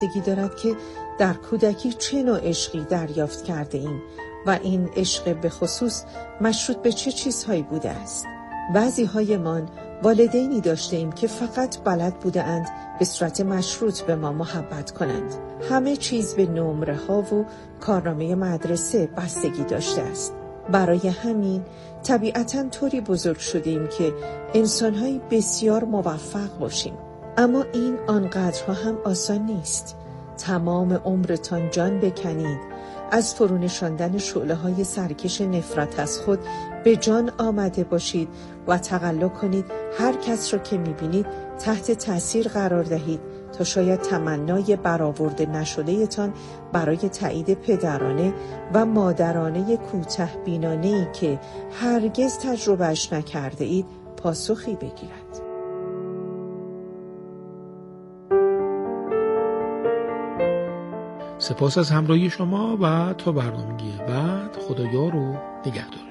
بستگی دارد که در کودکی چه نوع عشقی دریافت کرده ایم و این عشق به خصوص مشروط به چه چیزهایی بوده است. بعضی هایمان والدینی داشته ایم که فقط بلد بوده اند به صورت مشروط به ما محبت کنند. همه چیز به نمره ها و کارنامه مدرسه بستگی داشته است. برای همین طبیعتاً طوری بزرگ شدیم که انسان‌های بسیار موفق باشیم. اما این آنقدرها هم آسان نیست. تمام عمرتان جان بکنید، از فرونشاندن شعله‌های سرکش نفرت از خود به جان آمده باشید و تقلا کنید هر کس را که می‌بینید تحت تأثیر قرار دهید تا شاید تمنای برآورده نشده تان برای تایید پدرانه و مادرانه کوتاه‌بینانه‌ای که هرگز تجربهش نکرده اید پاسخی بگیرد. سپاس از همراهی شما و تا برنامه‌ی بعد خدایا رو نگهدار.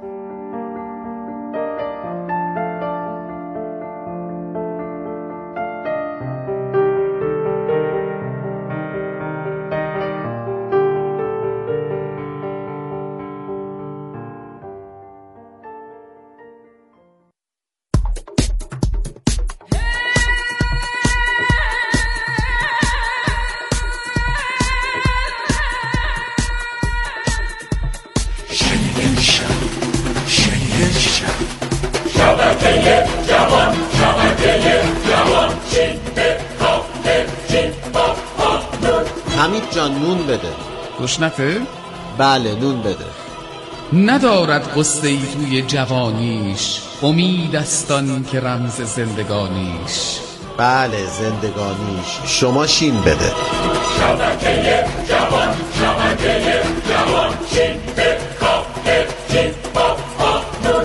حمید جان نون بده. گشنته؟ بله نون بده. ندارد قصه ای توی جوانیش، امید استان که رمز زندگانیش. بله زندگانیش. شما شین بده. شبکه جوان، شبکه جوان، شین به کافه شین با نون.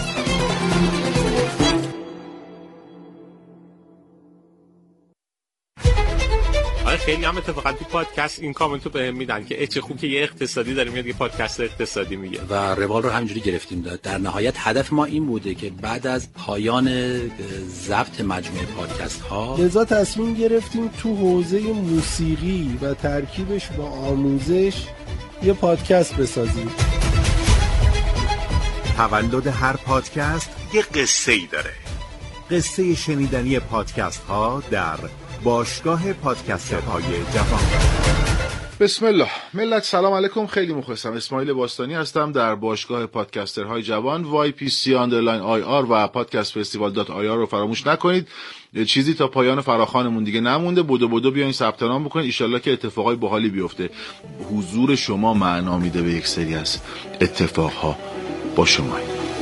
خیلی هم اتفاقا تو پادکست این کامنتو بهم میدن که چه خوب که یه اقتصادی داره میاد یه پادکست اقتصادی میگه و روال رو همینجوری گرفتیم. در نهایت هدف ما این بوده که بعد از پایان ضبط مجموعه پادکست ها لذا تصمیم گرفتیم تو حوزه موسیقی و ترکیبش با آموزش یه پادکست بسازیم. تولد هر پادکست یه قصه‌ای داره. قصه شنیدنی پادکست ها در باشگاه پادکسترهای جوان. بسم الله. ملت سلام علیکم، خیلی مخلصم. اسماعیل باستانی هستم در باشگاه پادکسترهای جوان. YPC_IR و podcastfestival.ir رو فراموش نکنید. چیزی تا پایان فراخوانمون دیگه نمونده. بدو بیاین ثبت نام بکنید، ان شاءالله که اتفاقای باحالی بیفته. حضور شما معنا میده به یک سری از اتفاقها. با شما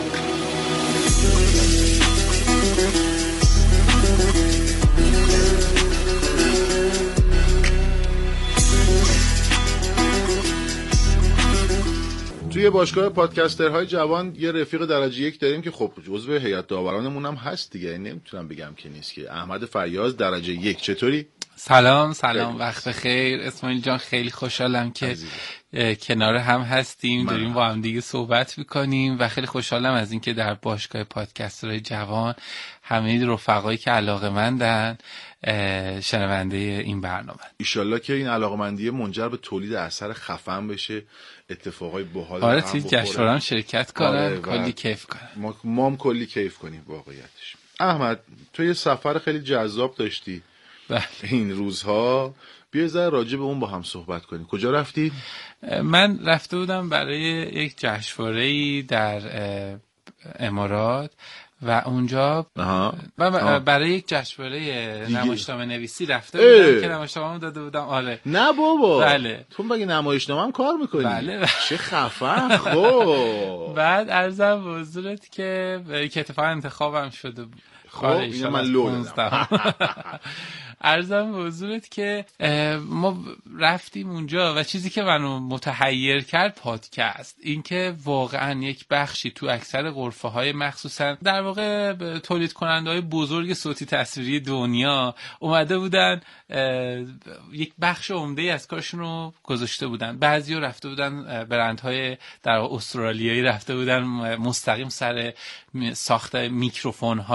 توی باشگاه پادکسترهای جوان یه رفیق درجه یک داریم که خب جزو هیئت داورانمون هم هست دیگه، نمیتونم بگم که نیست، که احمد فیاض درجه یک. چطوری؟ سلام وقت خیر اسماعیل جان، خیلی خوشحالم که کنار هم هستیم، داریم با هم دیگه صحبت میکنیم و خیلی خوشحالم از اینکه در باشگاه پادکسترهای جوان همه رفقایی که علاقه‌مندن شنونده این برنامه. ایشالله که این علاقمندی منجر به تولید اثر خفن بشه، اتفاقای باحال. آره توی جشنواره شرکت کنن، کلی کیف کنن. ما هم کلی کیف کنیم واقعیتش. احمد تو یه سفر خیلی جذاب داشتی این روزها، بیا ذره راجع به اون با هم صحبت کنیم. کجا رفتی؟ من رفته بودم برای یک جشنواره‌ای در امارات و اونجا من برای یک جشنواره نمایشنامه نویسی رفته بودم که نمایشنامه‌مو داده بودم. آره. نه بابا. بله. تو مگه نمایشنامه هم کار میکنی؟ بله. چه خفن. خب بعد عرضم به حضورت که اتفاقا انتخابم شده بود. خب اینو من لو دادم. عرضم به حضورت که ما رفتیم اونجا و چیزی که منو متحیر کرد پادکست، این که واقعا یک بخشی تو اکثر غرفه‌های مخصوصا در واقع تولید کننده‌های بزرگ صوتی تصویری دنیا اومده بودن یک بخش عمده‌ای از کارشون رو گذاشته بودن. بعضیا رفته بودن برندهای در استرالیایی رفته بودن مستقیم سر ساخت میکروفون‌های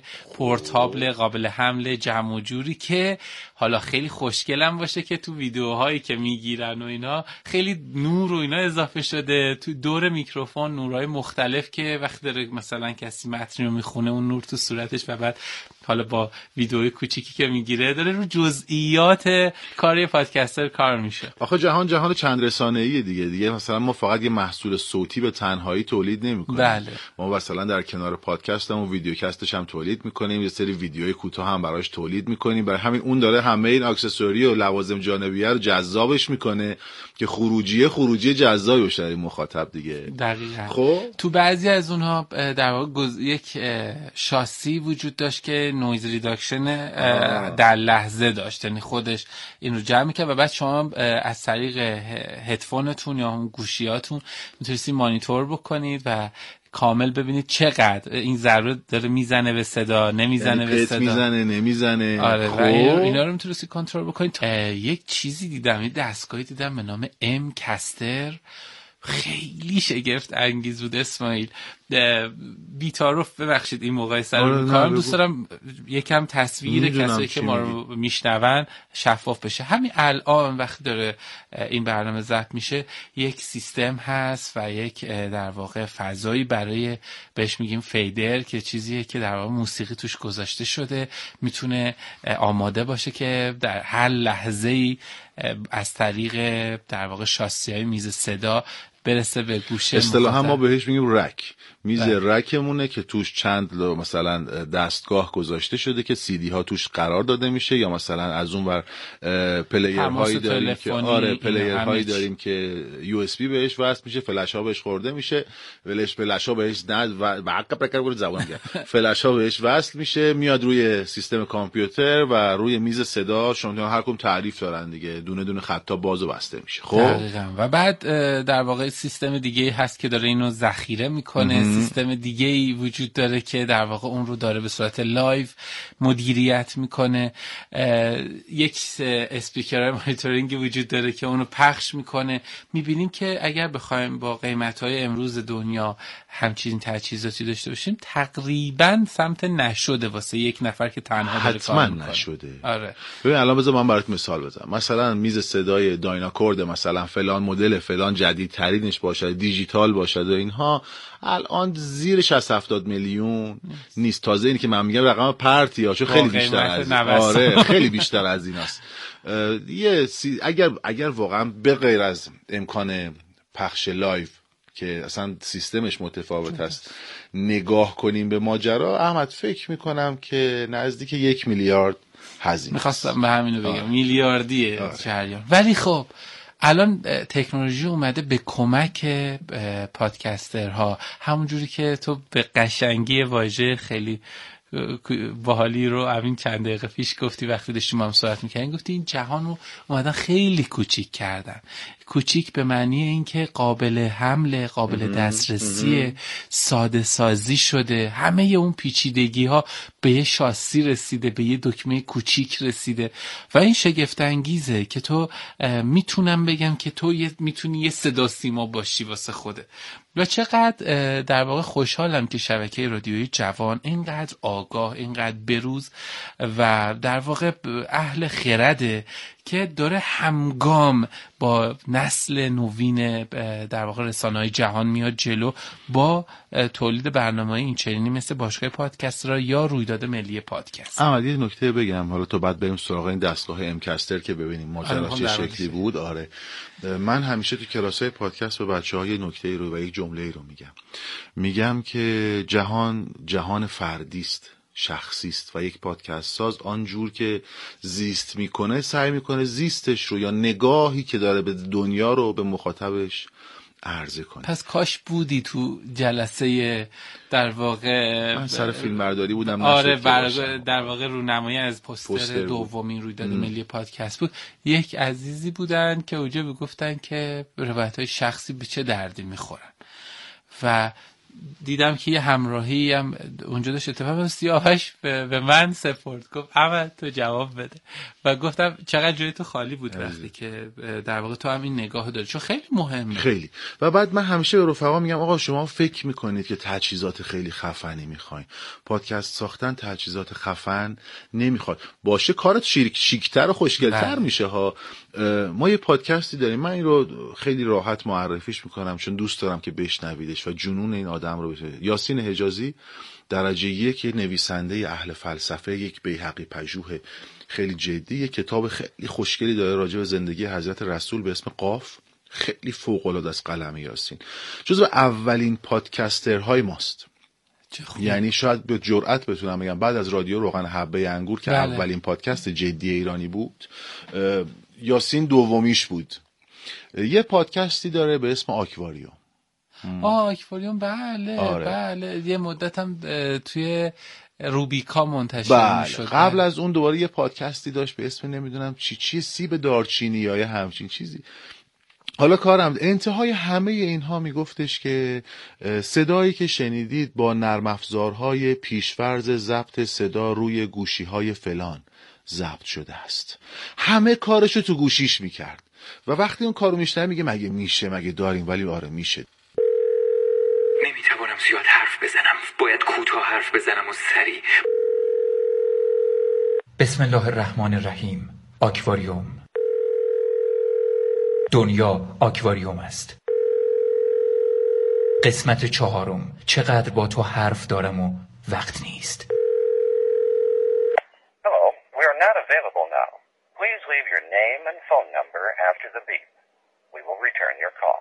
پورتابل قابل حمل جمع و جوری که حالا خیلی خوشگلم باشه که تو ویدیوهایی که میگیرن و اینا خیلی نور و اینا اضافه شده تو دور میکروفون، نورهای مختلف که وقتی داره مثلا کسی متن رو میخونه اون نور تو صورتش و بعد حالا با ویدیوی کوچیکی که میگیره داره رو جزئیات کار پادکستر کار میشه. آخه جهان چند رسانه‌ایه دیگه مثلا ما فقط یه محصول صوتی به تنهایی تولید نمی‌کنیم. بله. ما مثلا در کنار پادکستم و ویدیوکستش هم تولید می‌کنیم، یه سری ویدیوهای کوتاه هم براش تولید می‌کنیم. برای همین اون داره همه این اکسسوری و لوازم جانبیه رو جذابش می‌کنه که خروجی جذابی باشه برای مخاطب دیگه. دقیقاً. خب تو بعضی از اونها در واقع یک شاسی وجود داشت که نویز ریداکشن در لحظه داشت، یعنی خودش این رو جمع می‌کنه و بعد شما از طریق هدفونتون یا هم گوشیاتون میتونید مانیتور بکنید و کامل ببینید چقدر این ضربه داره میزنه به صدا، نمیزنه به صدا، میزنه نمیزنه. آره و اینا رو میتونید کنترل بکنید. یک چیزی دیدم، یه دستگاهی دیدم به نام ام کستر، خیلی شگفت انگیز بود اسماعیل. بی‌تعارف ببخشید این مقایسه رو می‌کنم، دوست دارم یکم تصویر کسایی که ما رو میشنون شفاف بشه. همین الان وقتی داره این برنامه ضبط میشه یک سیستم هست و یک در واقع فضایی برای بهش میگیم فیدر که چیزیه که در واقع موسیقی توش گذاشته شده، میتونه آماده باشه که در هر لحظه‌ای از طریق در واقع شاسی‌های میز صدا برسه به گوشه. اصطلاحاً ما بهش میگیم رک. میز رکمونه که توش چند مثلا دستگاه گذاشته شده که سی دی ها توش قرار داده میشه، یا مثلا از اون ور پلیرهایی داریم که پلیرهایی داریم که یو اس بی بهش وصل میشه، فلش ها بهش خورده میشه، فلش ها بهش فلش ها بهش وصل میشه، میاد روی سیستم کامپیوتر و روی میز صدا. شما هر کدوم تعریف دارن دیگه، دونه دونه خطا باز و بسته میشه. خب و بعد در واقع سیستم دیگه هست که داره اینو ذخیره میکنه، سیستم دیگه ای وجود داره که در واقع اون رو داره به صورت لایو مدیریت میکنه، یک اسپیکر مانیتورینگی وجود داره که اونو پخش میکنه. میبینیم که اگر بخوایم با قیمت‌های امروز دنیا همچین تجهیزاتی داشته باشیم تقریبا سمت نشده واسه یک نفر که تنها داره کار میکنه. حتما نشده. آره. ببین الان بذار من برات مثال بزنم. مثلا میز صدای دایناکورد مثلا فلان مدل فلان جدیدترینش باشه، دیجیتال باشه و اینها الان زیر 60-70 میلیون نیست. تازه اینی که من میگم رقم پرتی ها، چون خیلی بیشتر از آره خیلی بیشتر از ایناست. اگر واقعا به غیر از امکان پخش لایو که اصلا سیستمش متفاوت است نگاه کنیم به ماجرا، احمد فکر میکنم که نزدیک 1 میلیارد هزینه. میخواستم به همینو بگم، میلیاردیه جریان. ولی خب الان تکنولوژی اومده به کمک پادکسترها، همون جوری که تو به قشنگی واژه خیلی باحالی رو همین چند دقیقه پیش گفتی وقتی داشتیم هم صحبت می‌کردیم، گفتی این جهان رو اومدن خیلی کوچیک کردن. کوچیک به معنی این که قابل حمل، قابل دسترسی، ساده سازی شده. همه اون پیچیدگی ها به یه شاسی رسیده، به یه دکمه کوچیک رسیده و این شگفت انگیزه که تو میتونم بگم که تو میتونی یه صدا سیما باشی واسه خوده. و چقدر در واقع خوشحالم که شبکه رادیویی جوان اینقدر آگاه، اینقدر بروز و در واقع اهل خرده که داره همگام با نسل نوین در واقع رسانه‌های جهان میاد جلو با تولید برنامه‌های این چنینی مثل باشگاه پادکسترها یا رویداد ملی پادکست. احمد یه نکته بگم، حالا تو بعد بریم سراغ این دستگاه امکستر که ببینیم ماجرا چه شکلی بود. آره من همیشه تو کلاس‌های پادکست به بچه‌ها یه نکته رو و یک جمله رو میگم که جهان فردی است، شخصی است و یک پادکست ساز آنجور که زیست میکنه سعی میکنه زیستش رو یا نگاهی که داره به دنیا رو به مخاطبش عرضه کنه. پس کاش بودی تو جلسه در واقع من سر فیلم برداری بودم. آره در واقع رونمایی از پوستر دومین رویداد ملی پادکست بود. یک عزیزی بودن که اونجا میگفتن که روایت‌های شخصی به چه دردی میخورن و دیدم که یه همراهی هم اونجا داشت اتفاقا سیاوش به من سپرد، گفت احمد تو جواب بده و گفتم چقدر جای تو خالی بود وقتی که در واقع تو هم این نگاه داری، چون خیلی مهمه. خیلی. و بعد من همیشه به رفقا میگم آقا شما فکر میکنید که تجهیزات خیلی خفنی میخواین، پادکست ساختن تجهیزات خفن نمیخواد، باشه کارت شیکتر و خوشگلتر میشه ها. ما یه پادکستی داریم، من این رو خیلی راحت معرفیش میکنم چون دوست دارم که بشنویدش و جنون این آدم رو بشه. یاسین حجازی درجه 1 نویسنده اهل فلسفه، یک بیهقی پژوه خیلی جدی، یک کتاب خیلی خوشگلی داره راجع به زندگی حضرت رسول به اسم قاف، خیلی فوق‌العاده از قلم یاسین. جزو اولین پادکسترهای ماست. یعنی شاید به جرئت بتونم بگم بعد از رادیو روغن حبه انگور که اولین پادکست جدی ایرانی بود، یاسین دومیش بود. یه پادکستی داره به اسم آکواریوم. آکواریوم بله. آره. بله یه مدت هم توی روبیکا منتشر میشد. قبل از اون دوباره یه پادکستی داشت به اسم نمیدونم چی سیب دارچینی یا همچین چیزی. حالا کارم انتهای همه اینها میگفتش که صدایی که شنیدید با نرم افزارهای پیشفرض ضبط صدا روی گوشی‌های فلان ضبط شده است. همه کارشو تو گوشیش میکرد و وقتی اون کارو میشنه میگه مگه میشه، مگه داریم؟ ولی آره میشه. نمیتوانم زیاد حرف بزنم، باید کوتاه حرف بزنم و سریع. بسم الله الرحمن الرحیم. آکواریوم. دنیا آکواریوم است. قسمت 4. چقدر با تو حرف دارم و وقت نیست. Hello, we are not available now. Please leave your name and phone number after the beep. We will return your call.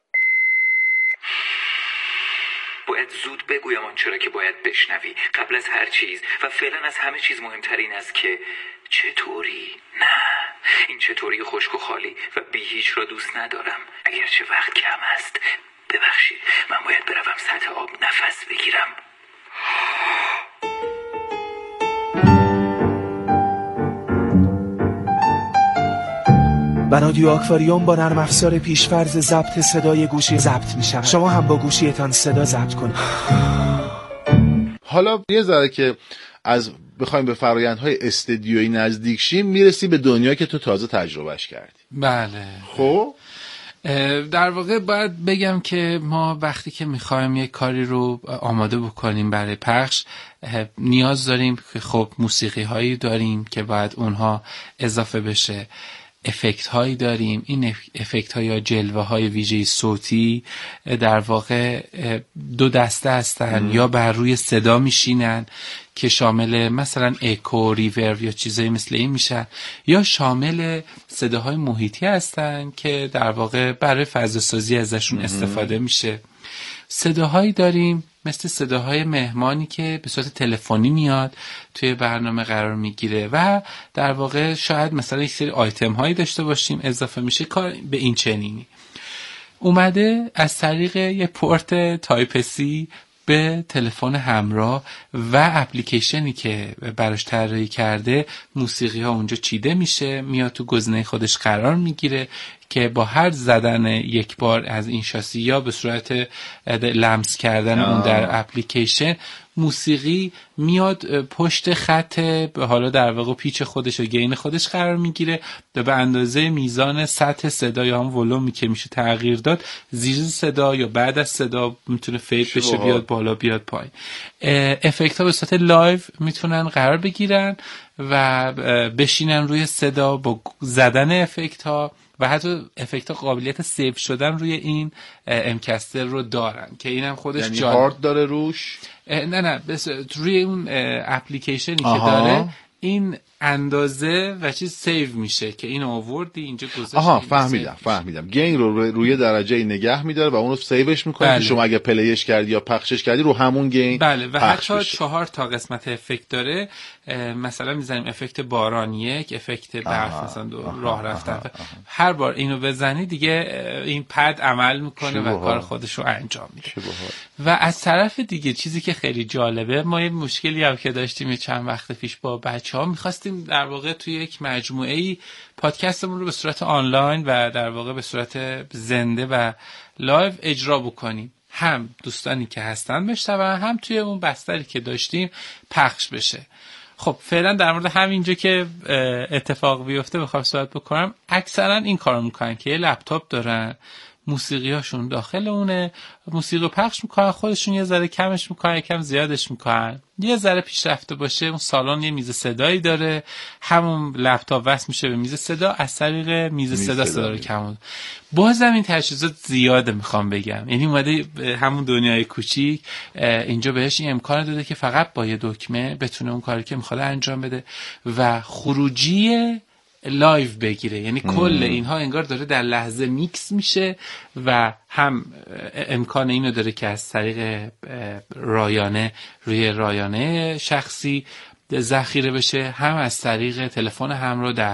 باید زود بگویم آنچه را که باید بشنوی قبل از هر چیز و فعلا از همه چیز مهمتر این است که چطوری؟ نه، این چطوری خشک و خالی و بی هیچ را دوست ندارم. اگرچه وقت کم است، ببخشید من باید بروم سطح آب نفس بگیرم. رادیو آکواریوم با نرم افزار پیشفرض ضبط صدای گوشی ضبط می‌شود. شما هم با گوشیتان صدا ضبط کنید. حالا یه ذره که از بخوایم به فرآیندهای استدیویی نزدیک شیم میرسی به دنیایی که تو تازه تجربهش کردی. بله. خب در واقع باید بگم که ما وقتی که میخوایم یک کاری رو آماده بکنیم برای پخش نیاز داریم که خب موسیقی هایی داریم که باید اونها اضافه بشه، افکت هایی داریم. این افکت ها یا جلوه های ویژه صوتی در واقع دو دسته هستن، یا بر روی صدا میشینن که شامل مثلا اکو، ریورب یا چیزایی مثل این میشن، یا شامل صداهای محیطی هستن که در واقع برای فضاسازی ازشون استفاده میشه. صداهایی داریم مثل صداهای مهمانی که به صورت تلفنی میاد توی برنامه قرار میگیره و در واقع شاید مثلا یک سری آیتم هایی داشته باشیم اضافه میشه. کار به این چنینی اومده از طریق یه پورت تایپ سی به تلفن همراه و اپلیکیشنی که براش طراحی کرده موسیقی ها اونجا چیده میشه، میاد تو گزینه خودش قرار میگیره که با هر زدن یک بار از این شاسی یا به صورت لمس کردن اون در اپلیکیشن موسیقی میاد پشت خط حالا در واقع پیچ خودش و گین خودش قرار میگیره و به اندازه میزان سطح صدا یا هم ولومی که میشه تغییر داد زیر صدا یا بعد از صدا میتونه فید بشه، بیاد بالا بیاد پایین. افکت ها به صورت لایو میتونن قرار بگیرن و بشینن روی صدا با زدن افکت ها و حتی افکت ها قابلیت سیو شدن روی این امکستر رو دارن که اینم خودش یعنی هارد داره روش؟ نه بس روی اون اپلیکیشنی که داره این اندازه و چیز سیو میشه که این آوردی اینجا گذاشتی. فهمیدم. گین رو روی درجه نگه میداره و اون رو سیوش میکنه که شما اگه پلیش کردی یا پخشش کردی رو همون گین بله و حتی 4 تا قسمت افکت داره. مثلا میزنیم افکت باران 1، افکت برف مثلا راه رفتن. هر بار اینو بزنی دیگه این پد عمل میکنه و کار خودش رو انجام میده. و از طرف دیگه چیزی که خیلی جالبه، ما یه مشکلی هم که داشتیم چند وقت پیش با بچه‌ها می‌خواستیم در واقع توی یک مجموعه‌ای پادکستمون رو به صورت آنلاین و در واقع به صورت زنده و لایو اجرا بکنیم. هم دوستانی که هستن بشنون، هم توی اون بستری که داشتیم پخش بشه. خب فعلا در مورد همینجا که اتفاق بیفته بخوام صحبت بکنم. اکثرا این کارو میکنن که یه لپتاپ دارن، موسیقیاشون داخل اونه، موسیقی پخش میکنن، خودشون یه ذره کمش میکنن، یکم زیادش میکنن. یه ذره پیشرفته باشه اون سالن یه میز صدایی داره، همون لپتاپ وصل میشه به میز صدا، از طریق میز صدا رو کمون. بازم این تجهیزات زیاده میخوام بگم، یعنی اومده همون دنیای کوچیک اینجا بهش این امکان داده که فقط با یه دکمه بتونه اون کاری که میخواد انجام بده و خروجی لایو بگیره. یعنی کل اینها انگار داره در لحظه میکس میشه و هم امکان اینو داره که از طریق رایانه روی رایانه شخصی ذخیره بشه، هم از طریق تلفن همراه در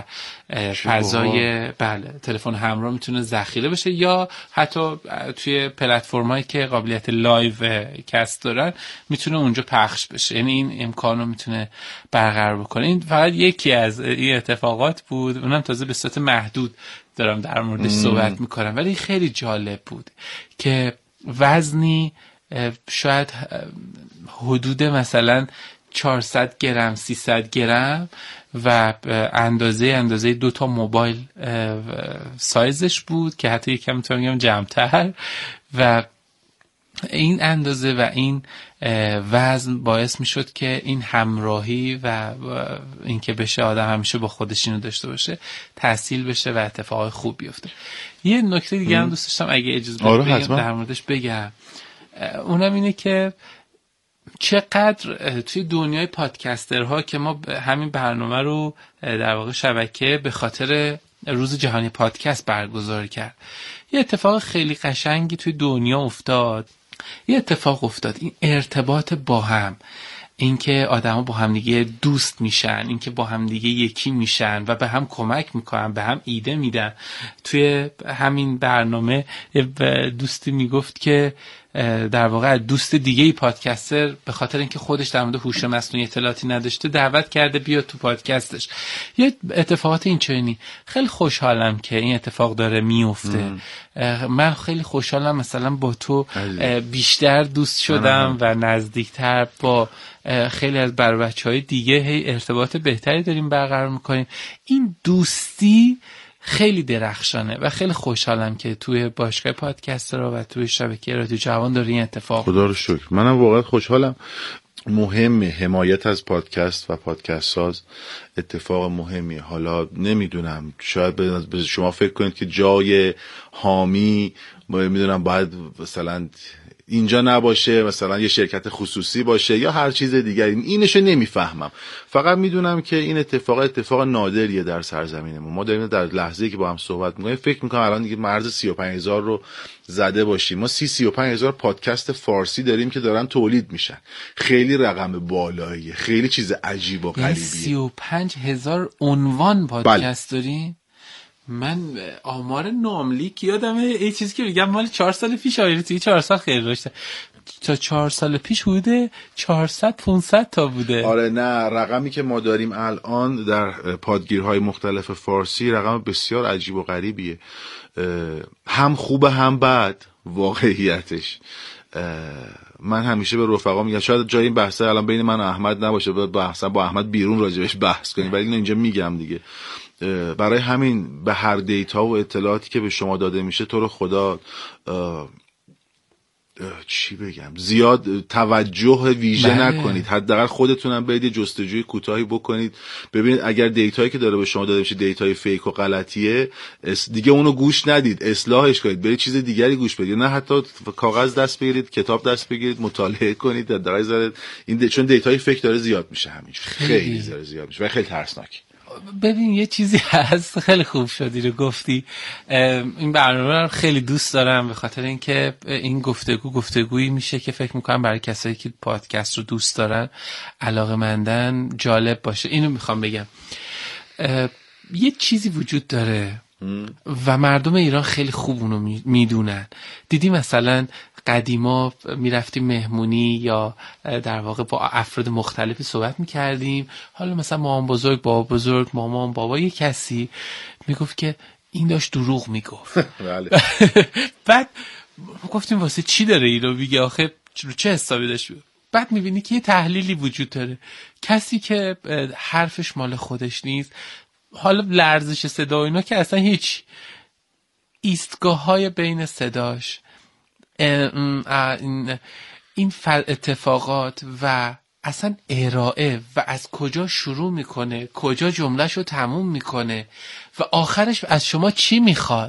فضای تلفن همراه میتونه ذخیره بشه، یا حتی توی پلتفرمایی که قابلیت لایو کست دارن میتونه اونجا پخش بشه. یعنی این امکانو میتونه برقرار بکنه. این فقط یکی از این اتفاقات بود، اونم تازه به صورت محدود دارم در موردش صحبت میکنم، ولی خیلی جالب بود که وزنی شاید حدود مثلا 400 گرم 300 گرم و اندازه 2 تا موبایل سایزش بود که حتی یکم میتونم بگم جمع‌تر، و این اندازه و این وزن باعث میشد که این همراهی و این که بشه آدم همیشه با خودش اینو داشته باشه تحصیل بشه و اتفاقای خوب بیفته. یه نکته دیگه هم دوست داشتم اگه اجازه بدید در موردش بگم، اونم اینه که چقدر توی دنیای پادکسترها که ما همین برنامه رو در واقع شبکه به خاطر روز جهانی پادکست برگزار کرد، یه اتفاق خیلی قشنگی توی دنیا افتاد. این ارتباط با هم، اینکه آدما با هم دیگه دوست میشن، اینکه با هم دیگه یکی میشن و به هم کمک میکنن، به هم ایده میدن. توی همین برنامه دوستی میگفت که در واقع دوست دیگه ای پادکستر به خاطر اینکه خودش در مورد هوش مصنوعی اطلاعاتی نداشته دعوت کرده بیاد تو پادکستش. یه اتفاقات اینچنینی خیلی خوشحالم که این اتفاق داره میفته. من خیلی خوشحالم مثلا با تو بیشتر دوست شدم و نزدیکتر با خیلی از بچه‌های دیگه هی ارتباط بهتری داریم برقرار میکنیم. این دوستی خیلی درخشانه و خیلی خوشحالم که توی باشگاه پادکسترها و توی شبکه رادیو جوان داره این اتفاق. خدا رو شکر. منم واقعا خوشحالم. مهمه حمایت از پادکست و پادکست ساز، اتفاق مهمیه. حالا نمیدونم شاید به شما فکر کنید که جای حامی میدونم باید مثلا اینجا نباشه، مثلا یه شرکت خصوصی باشه یا هر چیز دیگری، اینشو نمیفهمم. فقط میدونم که این اتفاق نادریه در سرزمینمون. ما داریم در لحظه‌ای که با هم صحبت می‌کنیم فکر می‌کنم الان دیگه مرز 35000 رو زده باشیم. ما 35000 پادکست فارسی داریم که دارن تولید میشن. خیلی رقم بالاییه، خیلی چیز عجیب و غریبیه. 35000 عنوان پادکست داریم. من آمار ناملیک یادمه، این چیزی که میگم مال 4 سال پیش، توی 4 سال خیلی رشته. تا 4 سال پیش حدود 400-500 تا بوده. آره نه، رقمی که ما داریم الان در پادگیرهای مختلف فارسی رقم بسیار عجیب و غریبیه، هم خوبه هم بد واقعیتش. من همیشه به رفقا میگم شاید جای این بحثه الان بین من و احمد نباشه، با احمد بیرون راجبش بحث کنیم، ولی اینجا میگم دیگه. برای همین به هر دیتا و اطلاعاتی که به شما داده میشه تو رو خدا چی بگم زیاد توجه ویژه نکنید، حداقل خودتونم برید جستجوی کوتاهی بکنید ببینید اگر دیتایی که داره به شما داده میشه دیتای فیک و غلطیه دیگه اونو گوش ندید، اصلاحش کنید، برید چیز دیگری گوش بدید، نه حتی کاغذ دست بگیرید، کتاب دست بگیرید، مطالعه کنید، حداقل این چون دیتای فیک داره زیاد میشه، همینجوری خیلی زیاد میشه و خیلی ترسناکه. ببین یه چیزی هست، خیلی خوب شدی رو گفتی. این برنامه رو خیلی دوست دارم به خاطر اینکه این گفتگویی میشه که فکر میکنم برای کسایی که پادکست رو دوست دارن، علاقه‌مندن، جالب باشه. اینو میخوام بگم، یه چیزی وجود داره و مردم ایران خیلی خوب اونو میدونن. دیدی مثلا قدیما میرفتیم مهمونی یا در واقع با افراد مختلفی صحبت میکردیم، حالا مثلا مامان بزرگ، بابا بزرگ، مامان، بابا، یه کسی میگفت که این داشت دروغ میگفت. بعد گفتیم واسه چی داره اینو میگه، آخه رو چه حسابی داشت. بعد میبینی که یه تحلیلی وجود داره. کسی که حرفش مال خودش نیست، حالا لرزش صدا و اینا که اصلا هیچ، ایستگاه های بین صداش، این اتفاقات و اصلا ارائه و از کجا شروع میکنه، کجا جملهشو تموم میکنه و آخرش از شما چی میخواد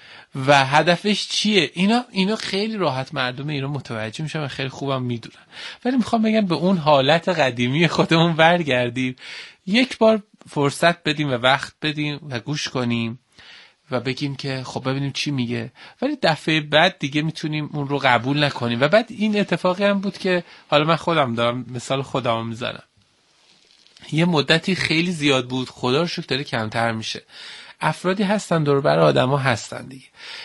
و هدفش چیه، اینا خیلی راحت مردم ایران متوجه میشن و خیلی خوبم میدونن. ولی میخوام بگم به اون حالت قدیمی خودمون برگردیم، یک بار فرصت بدیم و وقت بدیم و گوش کنیم و بگیم که خب ببینیم چی میگه، ولی دفعه بعد دیگه میتونیم اون رو قبول نکنیم. و بعد این اتفاقی هم بود که حالا من خودم دارم مثال خودم میزنم، یه مدتی خیلی زیاد بود، خدا رو شکر داره کمتر میشه. افرادی هستن دور بر آدما هستن دیگه،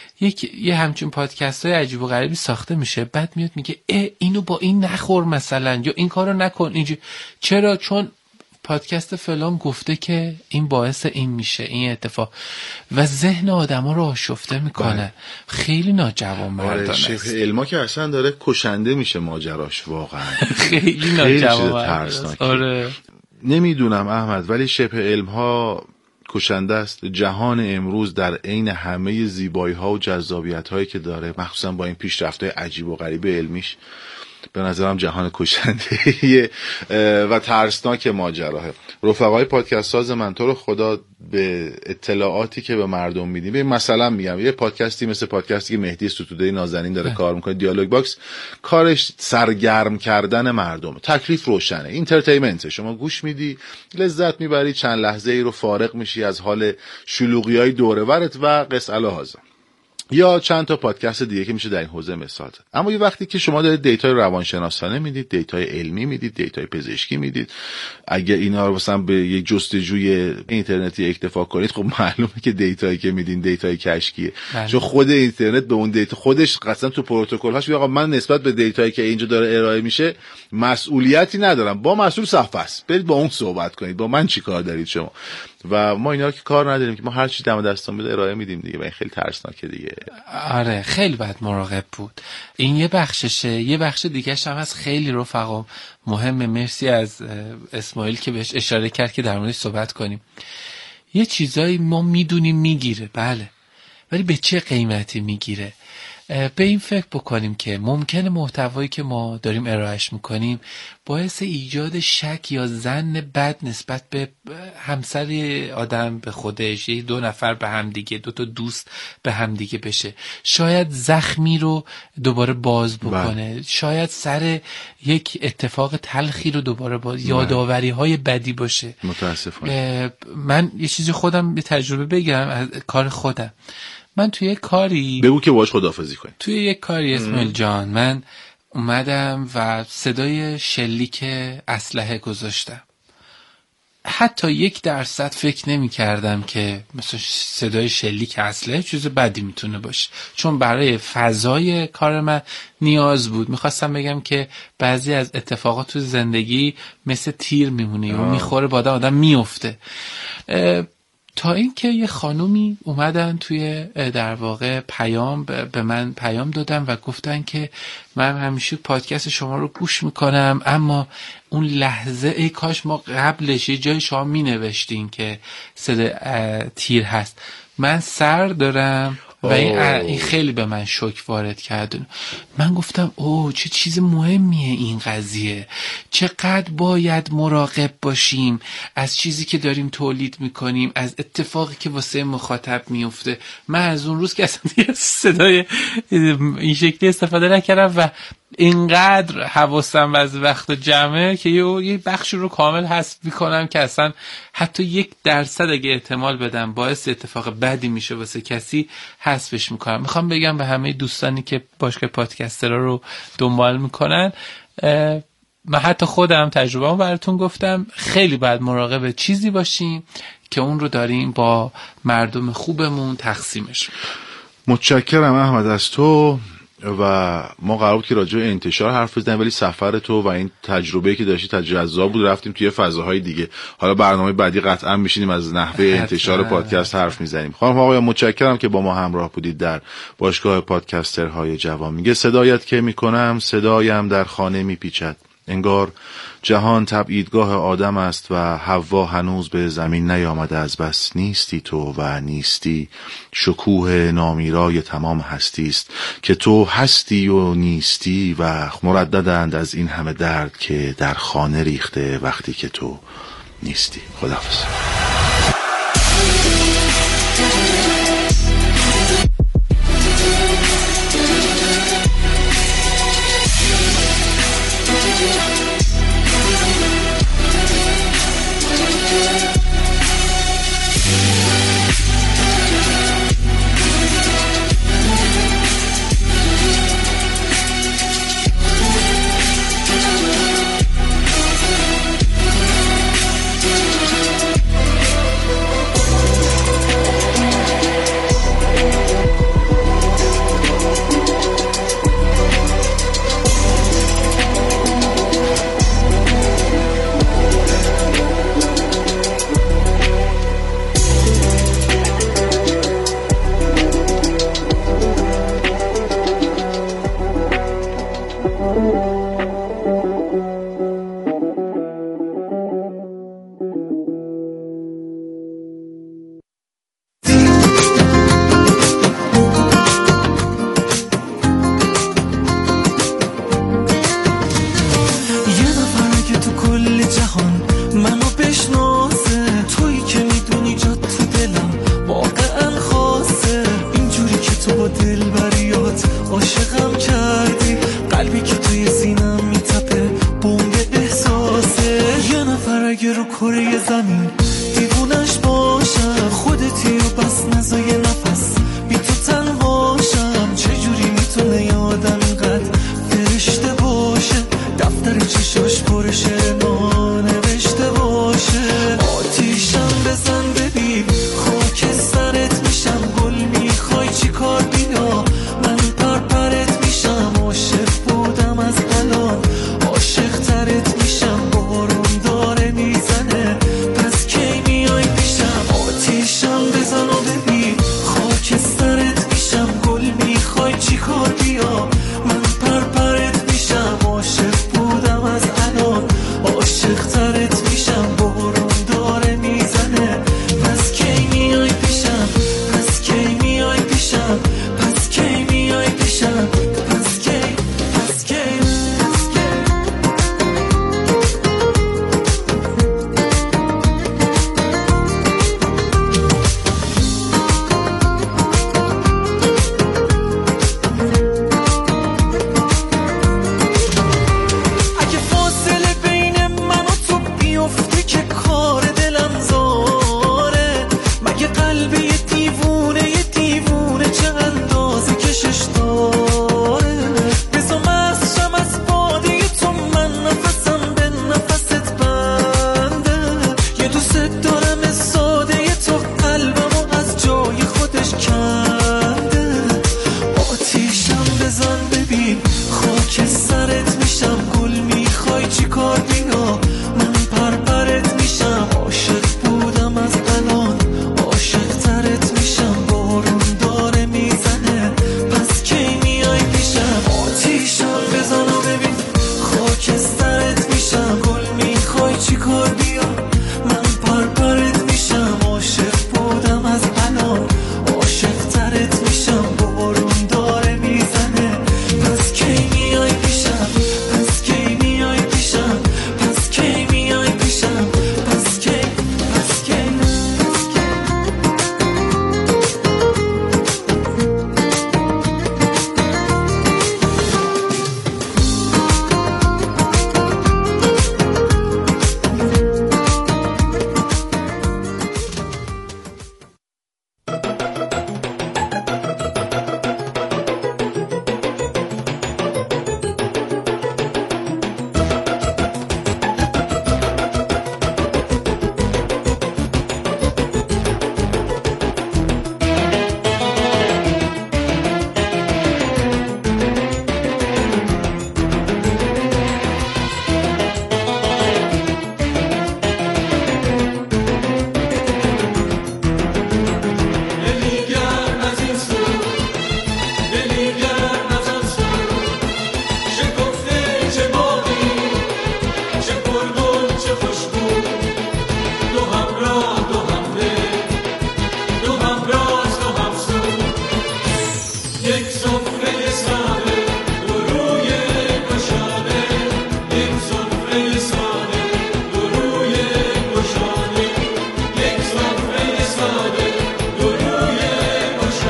یه همچین پادکست های عجیب و غریبی ساخته میشه، بعد میاد میگه اینو با این نخور مثلا، یا این کارو نکن اینجا. چرا؟ چون پادکست فلان گفته که این باعث این میشه، این اتفاق، و ذهن آدما رو آشفته میکنه. خیلی ناجوانمردانه است. شبه علما که اصلا داره کشنده میشه ماجراش، واقعا خیلی ناجوانمردانه. آره نمیدونم احمد، ولی شبه علم ها کشنده است. جهان امروز در عین همه زیبایی ها و جذابیت هایی که داره، مخصوصا با این پیشرفت های عجیب و غریب علمیش، به نظرم جهان کشنده و ترسناک ماجراه. رفقای پادکست ساز من، تو رو خدا به اطلاعاتی که به مردم میدیم، مثلا میگم یه پادکستی مثل پادکستی که مهدی ستوده نازنین داره کار میکنه، دیالوگ باکس، کارش سرگرم کردن مردم، تکلیف روشنه، اینترتینمنت، شما گوش میدی لذت میبری، چند لحظه ای رو فارغ میشی از حال شلوغیای دور و برت و قص الهازا. یا چند تا پادکست دیگه که میشه در این حوزه مثال زد. اما یه وقتی که شما دارید دیتای روانشناسانه میدید، دیتای علمی میدید، دیتای پزشکی میدید، اگه اینا رو مثلا به یک جستجوی اینترنتی اکتفا کنید، خب معلومه که دیتایی که میدین دیتای کشکیه. چون خود اینترنت به اون دیتا خودش قسم تو پروتکل‌هاش میگه آقا من نسبت به دیتایی که اینجا داره ارائه میشه مسئولیتی ندارم، با مسئول صفحه است، برید با اون صحبت کنید، با من چیکار دارید شما؟ و ما اینا رو که کار نداریم که ما هر چی دم دستمون میاد ارائه میدیم دیگه، و این خیلی ترسناکه دیگه. آره خیلی باید مراقب بود. این یه بخششه، یه بخش دیگه هم هست خیلی رفقا مهمه. مرسی از اسماعیل که بهش اشاره کرد که در موردش صحبت کنیم. یه چیزایی ما میدونیم میگیره، بله، ولی به چه قیمتی میگیره؟ به این فکر بکنیم که ممکنه محتوایی که ما داریم ارائهش میکنیم باعث ایجاد شک یا ظن بد نسبت به همسر آدم، به خودش، یه دو نفر به هم دیگه، دو تا دوست به هم دیگه بشه، شاید زخمی رو دوباره باز بکنه، شاید سر یک اتفاق تلخی رو دوباره باز، یادآوری های بدی باشه. متاسفانه من یه چیزی خودم به تجربه بگم از کار خودم. من توی یک کاری بگو که باهاش خداحافظی کنیم. توی یک کاری اسماعیل جان، من اومدم و صدای شلیک اسلحه گذاشتم. حتی 1% فکر نمی کردم که مثلا صدای شلیک اسلحه چیز بدی میتونه باشه، چون برای فضای کار من نیاز بود. میخواستم بگم که بعضی از اتفاقات تو زندگی مثل تیر میمونه و میخوره با آدم میفته. تا اینکه یه خانومی اومدن توی در واقع پیام به من پیام دادن و گفتن که من همیشه پادکست شما رو گوش میکنم، اما اون لحظه ای کاش ما قبلش یه جای شما می نوشتین که صدا تیر هست. من سر دارم و این خیلی به من شوک وارد کرد. من گفتم چه چیز مهمیه این قضیه، چقدر باید مراقب باشیم از چیزی که داریم تولید میکنیم، از اتفاقی که واسه مخاطب میفته. من از اون روز که اصلا صدای این شکلی استفاده نکردم و اینقدر حواسم از وقت جمعه که یه بخش رو کامل حذف میکنم که اصلا حتی 1% اگه احتمال بدم باعث اتفاق بدی میشه واسه کسی حذفش میکنم. میخوام بگم به همه دوستانی که باشگاه پادکسترها رو دنبال میکنن، من حتی خودم تجربه‌ام براتون گفتم، خیلی باید مراقب چیزی باشیم که اون رو داریم با مردم خوبمون تقسیمش. متشکرم احمد از تو. و ما قرار بود که راجع به انتشار حرف بزنیم، ولی سفر تو و این تجربه‌ای که داشتی جذاب بود، رفتیم توی فضاهای دیگه. حالا برنامه بعدی قطعا میشینیم از نحوه انتشار پادکست حرف میزنیم. خانم آقایان متشکرم که با ما همراه بودید در باشگاه پادکسترهای جوان. میگه صدایت که میکنم صدایم در خانه میپیچد، انگار جهان تبعیدگاه آدم است و حوا هنوز به زمین نیامده، از بس نیستی تو و نیستی شکوه نامیرای تمام هستی است که تو هستی و نیستی و مرددند از این همه درد که در خانه ریخته وقتی که تو نیستی. خداحافظ.